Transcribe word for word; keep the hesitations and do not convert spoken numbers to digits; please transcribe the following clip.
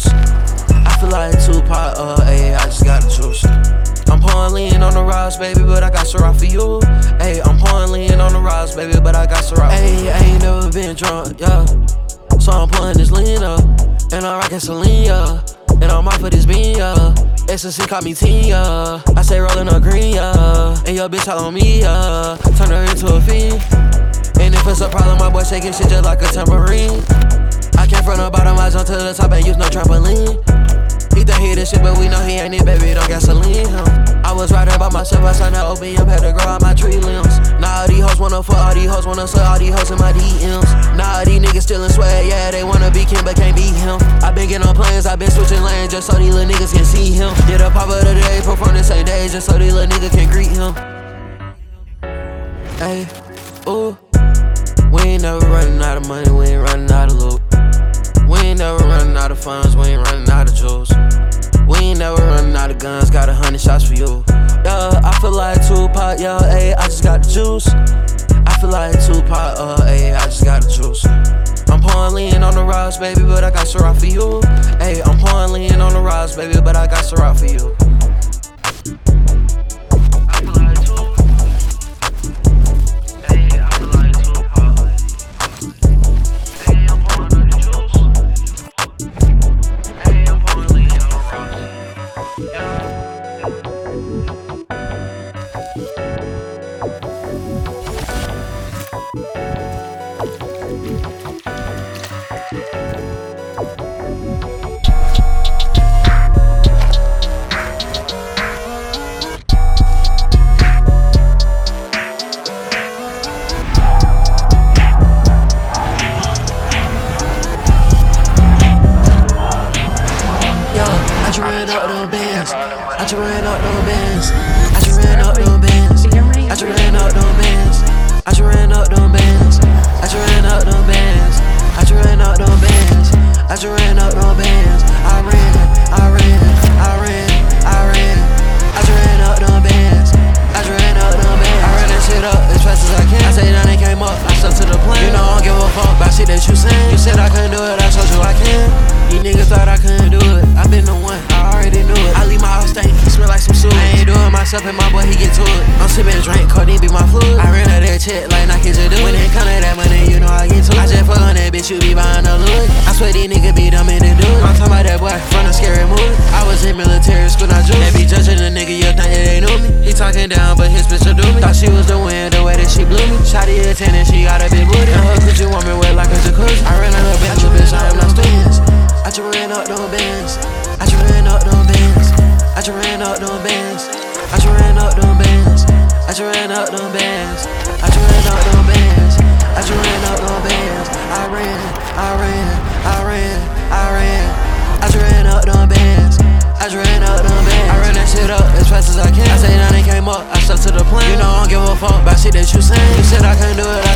juice. I feel like Tupac, uh, ayy, I just got the juice. I'm pouring lean on the rocks, baby, but I got Ciroc for you. Ayy, I'm pouring lean on the rocks, baby, but I got Ciroc. Ayy, I ain't never been drunk, yeah. So I'm pouring this lean up, and I'm rockin' Celine, yeah. And I'm off of this bean, yeah. Ecstasy caught me teen, yeah. I say rollin' up green, yeah. And your bitch all on me, yeah. Turn her into a fiend. And if it's a problem, my boy shaking shit just like a tambourine. I came from the bottom, I jumped to the top, ain't use no trampoline. He think he the shit, but we know he ain't it, baby, don't gasoline him. I was right about myself, I signed that opium, had to grow out my tree limbs. Now all these hoes wanna fuck, all these hoes wanna suck, all these hoes in my D Ms. Now all these niggas stealing swag, yeah, they wanna be Kim, but can't beat him. I been getting on planes, I been switching lanes, just so these little niggas can see him. Did a pop of the day, perform the same day, just so these little niggas can greet him. Hey, ooh, we ain't never running out of money, we ain't running out of loot. We ain't never running out of funds, we ain't running out of jewels. We ain't never running out of guns, got a hundred shots for you. Yeah, I feel like Tupac, yeah, ayy, I just got the juice. I feel like Tupac, uh, ayy, I just got the juice. I'm pouring lean on the rocks, baby, but I got Ciroc for you. Ayy, I'm pouring lean on the rocks, baby, but I got Ciroc for you. I just ran up them bands. I just ran up them bands. I just ran up them bands. I just ran up them bands. I just ran up them bands. I just ran up them bands. I just ran up them bands. I just ran up them bands. I ran, I ran, I ran, I ran. I just ran up them bands. I just ran up them bands. I ran that shit up as fast as I can. I say now they came up, I stuck to the plan. You know I don't give a fuck about shit that you saying. You said I couldn't do it, I showed you I can. These niggas thought I couldn't do it. I been the one, I already knew it. I leave my house stank, smell like some soup. I ain't doing myself and my boy, he get to it. I'm sipping drink, codeine be my fluid. I ran out that check like Nike just do it. When it come to that money, you know I get to it. I just fuck on that bitch, you be buying the loot. I swear these niggas be dumb and they do it. I'm talking about that boy from a scary movie. I was in military school, not juice. They be judging the nigga, you think that they knew me. He talking down, but his bitch will do me. Thought she was the wind, the way that she blew me. Shotty a ten and she got a big booty. And her coochie want me wet like a jacuzzi. I ran out of bitch, bitch, I am not staying. I just ran up them bands. I just ran up them bands. I just ran up them bands. I just ran up them bands. I just ran up them bands. I just ran up them bands. I just ran up them bands. I ran, I ran, I ran, I ran. I just ran up them bands. I just ran up them bands. I ran that shit up as fast as I can. I say now they came up, I stuck to the plan. You know I don't give a fuck about shit that you saying. You said I couldn't do it.